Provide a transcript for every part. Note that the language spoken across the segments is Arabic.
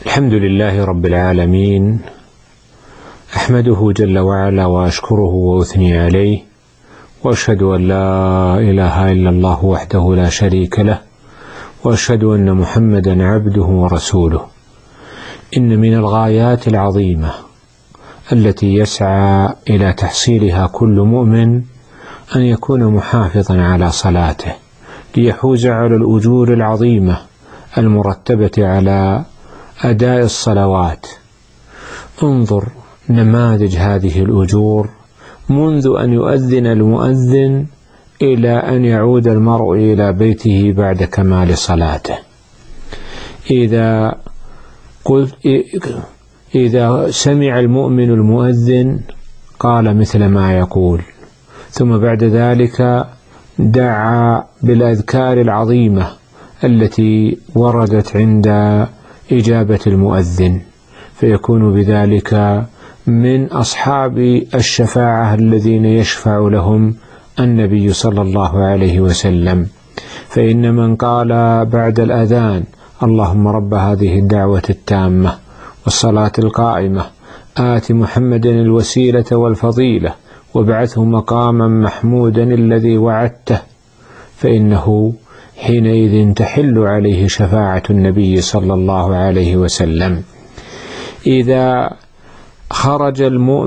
الحمد لله رب العالمين، أحمده جل وعلا وأشكره وأثني عليه، وأشهد أن لا إله إلا الله وحده لا شريك له، وأشهد أن محمدا عبده ورسوله. إن من الغايات العظيمة التي يسعى إلى تحصيلها كل مؤمن أن يكون محافظا على صلاته ليحوز على الأجور العظيمة المرتبة على أداء الصلوات. انظر نماذج هذه الأجور منذ أن يؤذن المؤذن إلى أن يعود المرء إلى بيته بعد كمال صلاته. إذا سمع المؤمن المؤذن قال مثل ما يقول، ثم بعد ذلك دعا بالأذكار العظيمة التي وردت عند إجابة المؤذن، فيكون بذلك من أصحاب الشفاعة الذين يشفع لهم النبي صلى الله عليه وسلم. فإن من قال بعد الأذان: اللهم رب هذه الدعوة التامة والصلاة القائمة آت محمدا الوسيلة والفضيلة وابعثه مقاما محمودا الذي وعدته، فإنه حينئذ تحل عليه شفاعة النبي صلى الله عليه وسلم. إذا خرج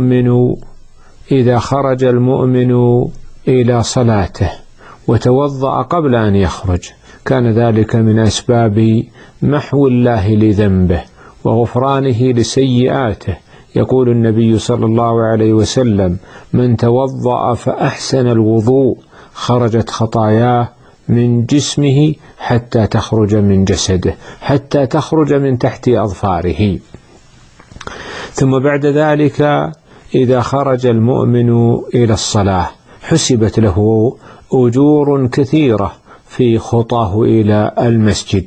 المؤمن إلى صلاته وتوضأ قبل أن يخرج، كان ذلك من أسباب محو الله لذنبه وغفرانه لسيئاته. يقول النبي صلى الله عليه وسلم: من توضأ فأحسن الوضوء خرجت خطاياه من جسمه حتى تخرج من جسده، حتى تخرج من تحت أظفاره. ثم بعد ذلك إذا خرج المؤمن إلى الصلاة حسبت له أجور كثيرة في خطاه إلى المسجد،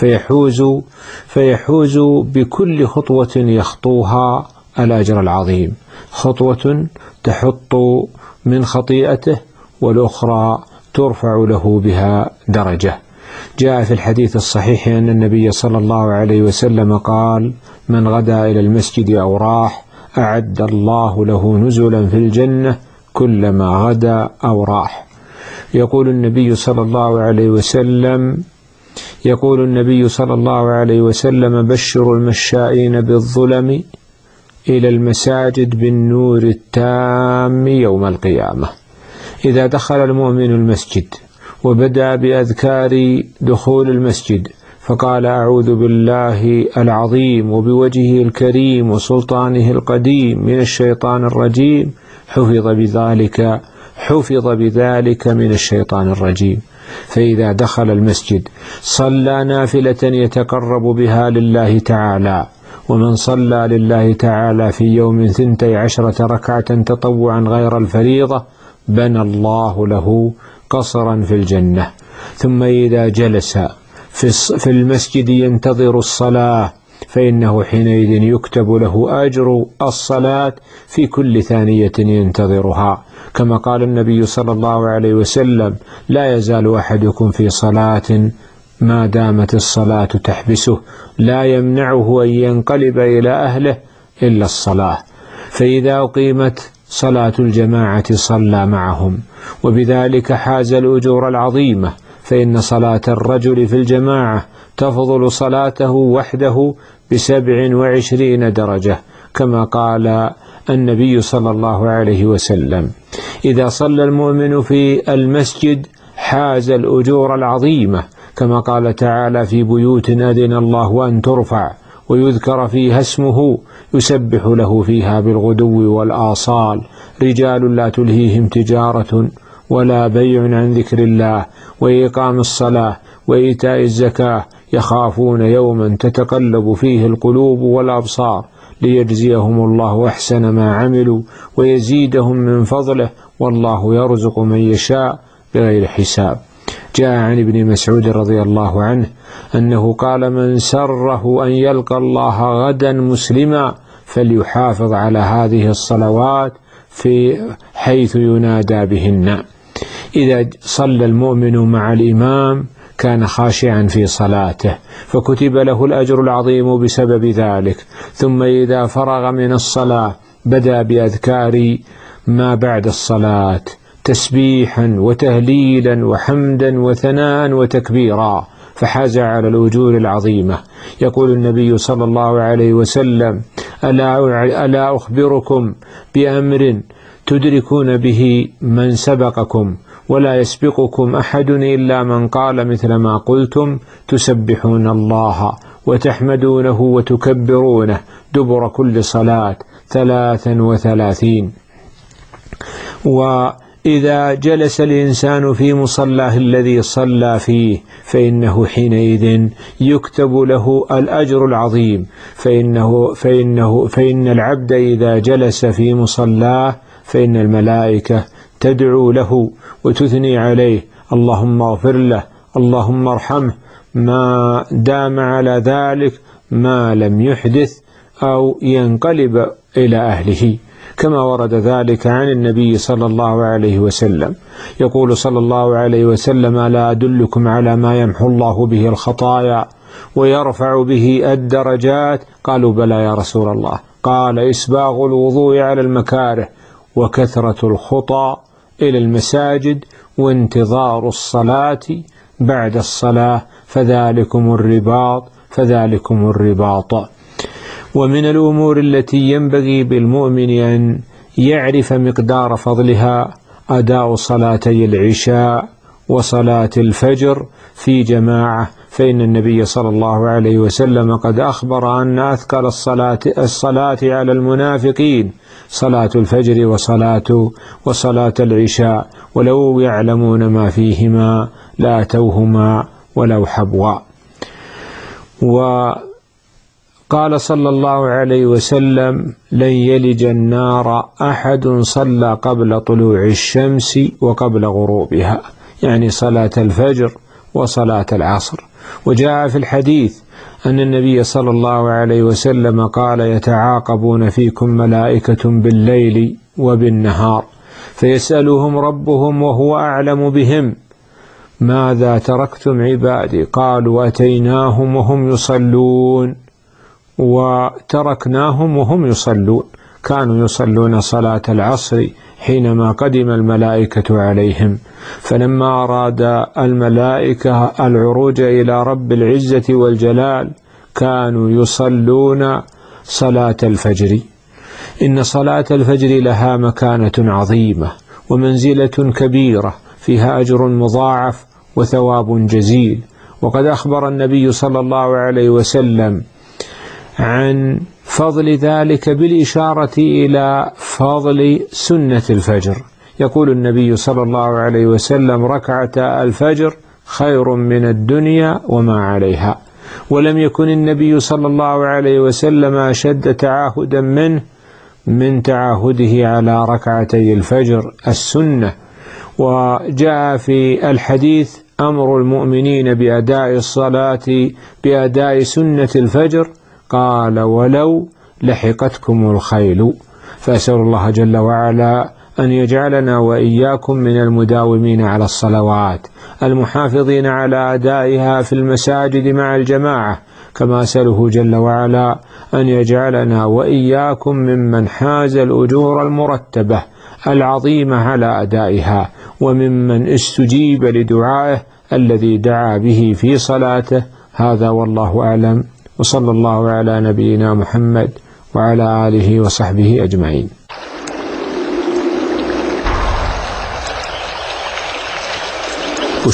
فيحوز بكل خطوة يخطوها الأجر العظيم، خطوة تحط من خطيئته والأخرى ترفع له بها درجة. جاء في الحديث الصحيح أن النبي صلى الله عليه وسلم قال: من غدا إلى المسجد أو راح أعد الله له نزلا في الجنة كلما غدا أو راح. يقول النبي صلى الله عليه وسلم: بشر المشائين بالظلم إلى المساجد بالنور التام يوم القيامة. إذا دخل المؤمن المسجد وبدأ بأذكار دخول المسجد فقال: أعوذ بالله العظيم وبوجهه الكريم وسلطانه القديم من الشيطان الرجيم، حفظ بذلك من الشيطان الرجيم. فإذا دخل المسجد صلى نافلة يتقرب بها لله تعالى، ومن صلى لله تعالى في يوم 12 ركعة تطوعا غير الفريضة بنى الله له قصرا في الجنة. ثم إذا جلس في المسجد ينتظر الصلاة فإنه حينئذ يكتب له أجر الصلاة في كل ثانية ينتظرها، كما قال النبي صلى الله عليه وسلم: لا يزال أحدكم في صلاة ما دامت الصلاة تحبسه، لا يمنعه أن ينقلب إلى أهله إلا الصلاة. فإذا أقيمت صلاة الجماعة صلى معهم، وبذلك حاز الأجور العظيمة، فإن صلاة الرجل في الجماعة تفضل صلاته وحده ب27 درجة، كما قال النبي صلى الله عليه وسلم: إذا صلى المؤمن في المسجد حاز الأجور العظيمة، كما قال تعالى: في بيوت أذن الله أن ترفع ويذكر فيها اسمه يسبح له فيها بالغدو والآصال رجال لا تلهيهم تجارة ولا بيع عن ذكر الله وإقام الصلاة وإيتاء الزكاة يخافون يوما تتقلب فيه القلوب والأبصار ليجزيهم الله أحسن ما عملوا ويزيدهم من فضله والله يرزق من يشاء بغير حساب. جاء عن ابن مسعود رضي الله عنه أنه قال: من سره أن يلقى الله غدا مسلما فليحافظ على هذه الصلوات في حيث ينادى بهن. إذا صلى المؤمن مع الإمام كان خاشعا في صلاته فكتب له الأجر العظيم بسبب ذلك. ثم إذا فرغ من الصلاة بدأ بأذكار ما بعد الصلاة تسبيحا وتهليلا وحمدا وثناء وتكبيرا، فحاز على الأجور العظيمة. يقول النبي صلى الله عليه وسلم: ألا أخبركم بأمر تدركون به من سبقكم ولا يسبقكم أحد إلا من قال مثل ما قلتم، تسبحون الله وتحمدونه وتكبرونه دبر كل صلاة 33. وإذا جلس الإنسان في مصلاه الذي صلى فيه فإنه حينئذ يكتب له الأجر العظيم، فإن العبد إذا جلس في مصلاه فإن الملائكة تدعو له وتثني عليه: اللهم اغفر له، اللهم ارحمه، ما دام على ذلك ما لم يحدث أو ينقلب إلى أهله، كما ورد ذلك عن النبي صلى الله عليه وسلم. يقول صلى الله عليه وسلم: ألا أدلكم على ما يمحو الله به الخطايا ويرفع به الدرجات؟ قالوا: بلى يا رسول الله. قال: إسباغ الوضوء على المكاره، وكثرة الخطى إلى المساجد، وانتظار الصلاة بعد الصلاة، فذلكم الرباط. ومن الأمور التي ينبغي بالمؤمن أن يعرف مقدار فضلها أداء صلاتي العشاء وصلاة الفجر في جماعة، فإن النبي صلى الله عليه وسلم قد أخبر أن أثقل الصلاة على المنافقين صلاة الفجر وصلاة العشاء، ولو يعلمون ما فيهما لأتوهما ولو حبوا. وقال صلى الله عليه وسلم: لن يلج النار أحد صلى قبل طلوع الشمس وقبل غروبها، يعني صلاة الفجر وصلاة العصر. وجاء في الحديث أن النبي صلى الله عليه وسلم قال: يتعاقبون فيكم ملائكة بالليل وبالنهار، فيسألهم ربهم وهو أعلم بهم: ماذا تركتم عبادي؟ قالوا: أتيناهم وهم يصلون وتركناهم وهم يصلون. كانوا يصلون صلاة العصر حينما قدم الملائكة عليهم، فلما أراد الملائكة العروج إلى رب العزة والجلال كانوا يصلون صلاة الفجر. إن صلاة الفجر لها مكانة عظيمة ومنزلة كبيرة، فيها أجر مضاعف وثواب جزيل. وقد أخبر النبي صلى الله عليه وسلم عن فضل ذلك بالإشارة إلى فضل سنة الفجر. يقول النبي صلى الله عليه وسلم: ركعة الفجر خير من الدنيا وما عليها. ولم يكن النبي صلى الله عليه وسلم أشد تعاهدا من تعاهده على ركعتي الفجر السنة. وجاء في الحديث أمر المؤمنين بأداء سنة الفجر، قال: ولو لحقتكم الخيل. فأسأل الله جل وعلا أن يجعلنا وإياكم من المداومين على الصلوات المحافظين على أدائها في المساجد مع الجماعة، كما أسأله جل وعلا أن يجعلنا وإياكم ممن حاز الأجور المرتبة العظيمة على أدائها، وممن استجيب لدعائه الذي دعا به في صلاته. هذا والله أعلم، وصلى الله على نبينا محمد وعلى آله وصحبه أجمعين.